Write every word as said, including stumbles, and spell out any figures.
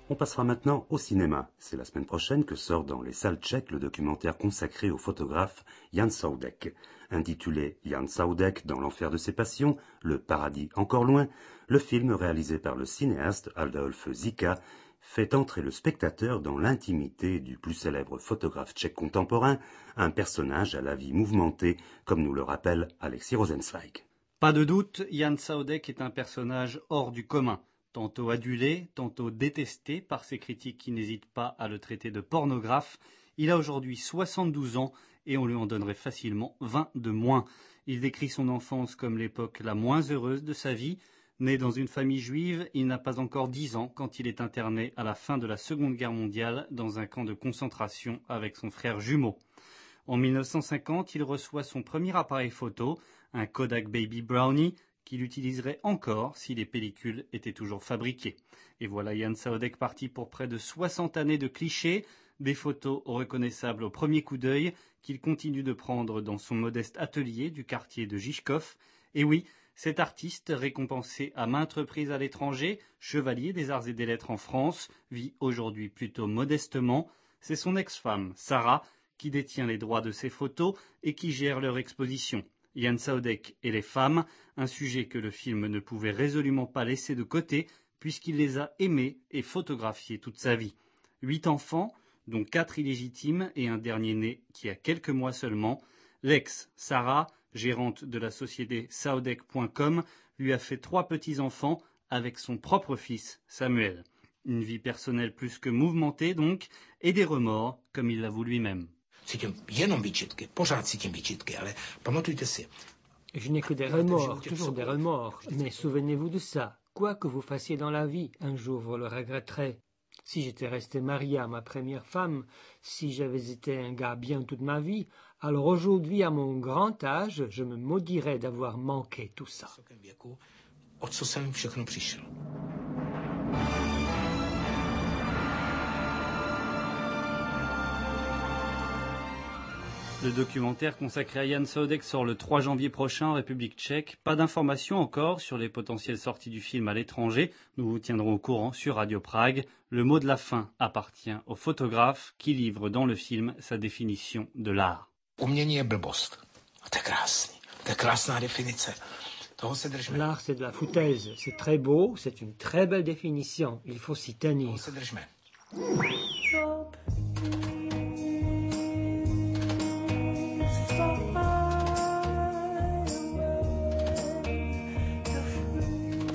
On passera maintenant au cinéma. C'est la semaine prochaine que sort dans les salles tchèques le documentaire consacré au photographe Jan Saudek. Intitulé Jan Saudek dans l'enfer de ses passions, le paradis encore loin, le film réalisé par le cinéaste Adolf Zika fait entrer le spectateur dans l'intimité du plus célèbre photographe tchèque contemporain, un personnage à la vie mouvementée, comme nous le rappelle Alexis Rosenzweig. Pas de doute, Jan Saudek est un personnage hors du commun. Tantôt adulé, tantôt détesté par ses critiques qui n'hésitent pas à le traiter de pornographe. Il a aujourd'hui soixante-douze ans et on lui en donnerait facilement vingt de moins. Il décrit son enfance comme l'époque la moins heureuse de sa vie. Né dans une famille juive, il n'a pas encore dix ans quand il est interné à la fin de la Seconde Guerre mondiale dans un camp de concentration avec son frère jumeau. En mille neuf cent cinquante, il reçoit son premier appareil photo, un Kodak Baby Brownie, qu'il utiliserait encore si les pellicules étaient toujours fabriquées. Et voilà Jan Saudek parti pour près de soixante années de clichés, des photos reconnaissables au premier coup d'œil qu'il continue de prendre dans son modeste atelier du quartier de Žižkov. Et oui, cet artiste, récompensé à maintes reprises à l'étranger, chevalier des arts et des lettres en France, vit aujourd'hui plutôt modestement. C'est son ex-femme, Sarah, qui détient les droits de ses photos et qui gère leur exposition. Jan Saudek et les femmes, un sujet que le film ne pouvait résolument pas laisser de côté, puisqu'il les a aimés et photographiés toute sa vie. Huit enfants, dont quatre illégitimes et un dernier né qui a quelques mois seulement. L'ex, Sarah, gérante de la société Saudek point com, lui a fait trois petits-enfants avec son propre fils, Samuel. Une vie personnelle plus que mouvementée donc, et des remords, comme il l'avoue lui-même. Cítím jenom výčitky, pořád cítím výčitky, ale pamatujte si. Je n'ai que des remords, toujours des remords. Mais souvenez-vous de ça. Quoi que vous fassiez dans la vie, un jour vous le regretterez. Si j'étais resté marié à ma première femme, si j'avais été un gars bien toute ma vie, alors aujourd'hui, à mon grand âge, je me maudirais d'avoir manqué tout ça. O co jsem všechno přišel. Le documentaire consacré à Jan Saudek sort le trois janvier prochain en République tchèque. Pas d'informations encore sur les potentielles sorties du film à l'étranger. Nous vous tiendrons au courant sur Radio Prague. Le mot de la fin appartient au photographe qui livre dans le film sa définition de l'art. Umění je blbost. A to je krásný. To je krásná definice. Toho se držme. L'art, c'est de la foutaise. C'est très beau, c'est une très belle définition. Il faut s'y tenir. Toho se držme.